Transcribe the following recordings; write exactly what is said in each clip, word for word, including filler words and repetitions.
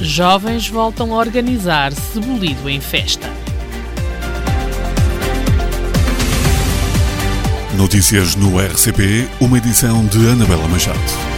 Jovens voltam a organizar Cebolido em festa. Notícias no R C P, uma edição de Anabela Machado.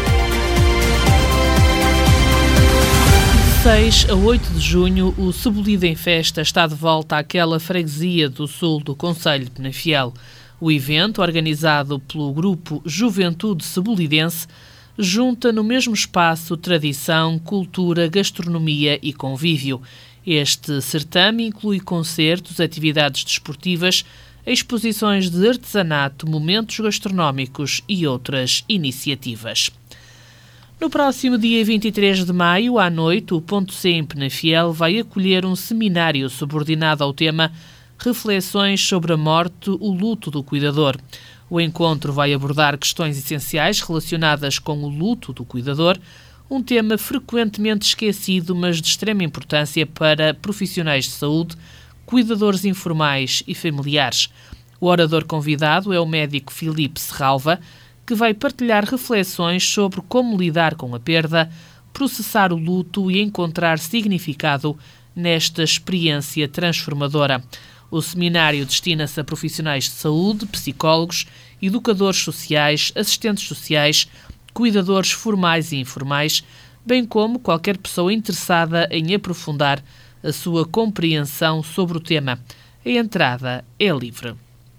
De seis a oito de junho, o Cebolido em festa está de volta àquela freguesia do sul do concelho de Penafiel. O evento, organizado pelo grupo Juventude Cebolidense, junta no mesmo espaço tradição, cultura, gastronomia e convívio. Este certame inclui concertos, atividades desportivas, exposições de artesanato, momentos gastronómicos e outras iniciativas. No próximo dia vinte e três de maio, à noite, o Ponto C em Penafiel vai acolher um seminário subordinado ao tema Reflexões sobre a morte, o luto do cuidador. O encontro vai abordar questões essenciais relacionadas com o luto do cuidador, um tema frequentemente esquecido, mas de extrema importância para profissionais de saúde, cuidadores informais e familiares. O orador convidado é o médico Filipe Serralva, que vai partilhar reflexões sobre como lidar com a perda, processar o luto e encontrar significado nesta experiência transformadora. O seminário destina-se a profissionais de saúde, psicólogos, educadores sociais, assistentes sociais, cuidadores formais e informais, bem como qualquer pessoa interessada em aprofundar a sua compreensão sobre o tema. A entrada é livre.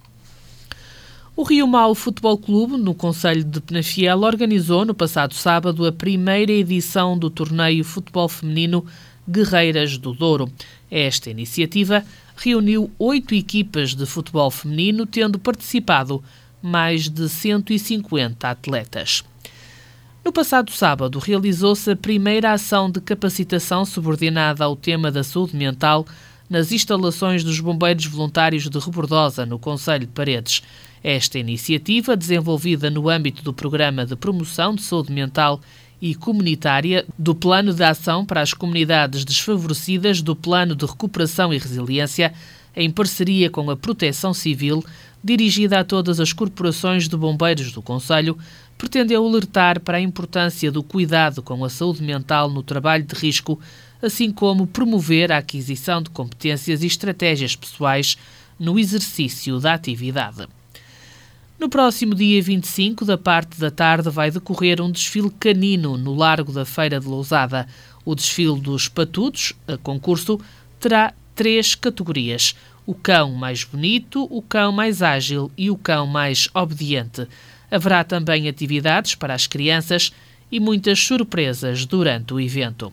O Rio Mau Futebol Clube, no concelho de Penafiel, organizou no passado sábado a primeira edição do torneio Futebol Feminino Guerreiras do Douro. Esta iniciativa reuniu oito equipas de futebol feminino, tendo participado mais de cento e cinquenta atletas. No passado sábado, realizou-se a primeira ação de capacitação subordinada ao tema da saúde mental nas instalações dos Bombeiros Voluntários de Rebordosa, no concelho de Paredes. Esta iniciativa, desenvolvida no âmbito do Programa de Promoção de Saúde Mental e Comunitária do Plano de Ação para as Comunidades Desfavorecidas do Plano de Recuperação e Resiliência, em parceria com a Proteção Civil, dirigida a todas as corporações de bombeiros do concelho, pretendeu alertar para a importância do cuidado com a saúde mental no trabalho de risco, assim como promover a aquisição de competências e estratégias pessoais no exercício da atividade. No próximo dia vinte e cinco, da parte da tarde, vai decorrer um desfile canino no Largo da Feira de Lousada. O desfile dos patudos, a concurso, terá três categorias: o cão mais bonito, o cão mais ágil e o cão mais obediente. Haverá também atividades para as crianças e muitas surpresas durante o evento.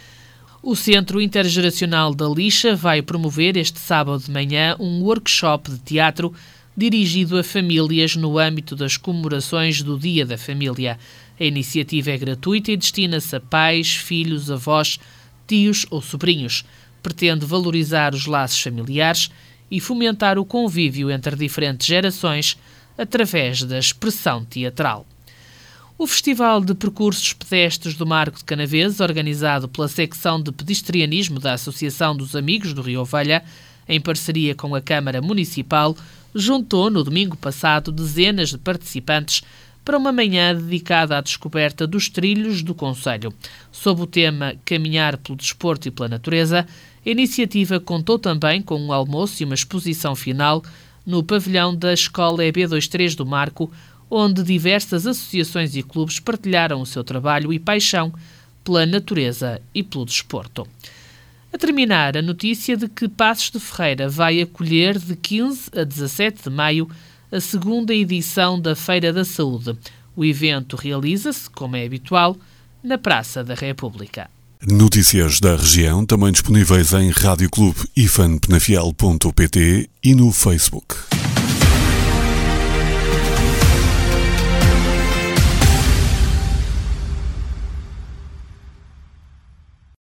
O Centro Intergeracional da Lixa vai promover este sábado de manhã um workshop de teatro dirigido a famílias no âmbito das comemorações do Dia da Família. A iniciativa é gratuita e destina-se a pais, filhos, avós, tios ou sobrinhos. Pretende valorizar os laços familiares e fomentar o convívio entre diferentes gerações através da expressão teatral. O Festival de Percursos Pedestres do Marco de Canaveses, organizado pela secção de pedestrianismo da Associação dos Amigos do Rio Ovelha, em parceria com a Câmara Municipal, juntou no domingo passado dezenas de participantes para uma manhã dedicada à descoberta dos trilhos do concelho. Sob o tema Caminhar pelo Desporto e pela Natureza, a iniciativa contou também com um almoço e uma exposição final no pavilhão da Escola E B vinte e três do Marco, onde diversas associações e clubes partilharam o seu trabalho e paixão pela natureza e pelo desporto. A terminar, a notícia de que Passos de Ferreira vai acolher de quinze a dezassete de maio a segunda edição da Feira da Saúde. O evento realiza-se, como é habitual, na Praça da República. Notícias da região também disponíveis em rádio clube ifan penafiel ponto pt e no Facebook.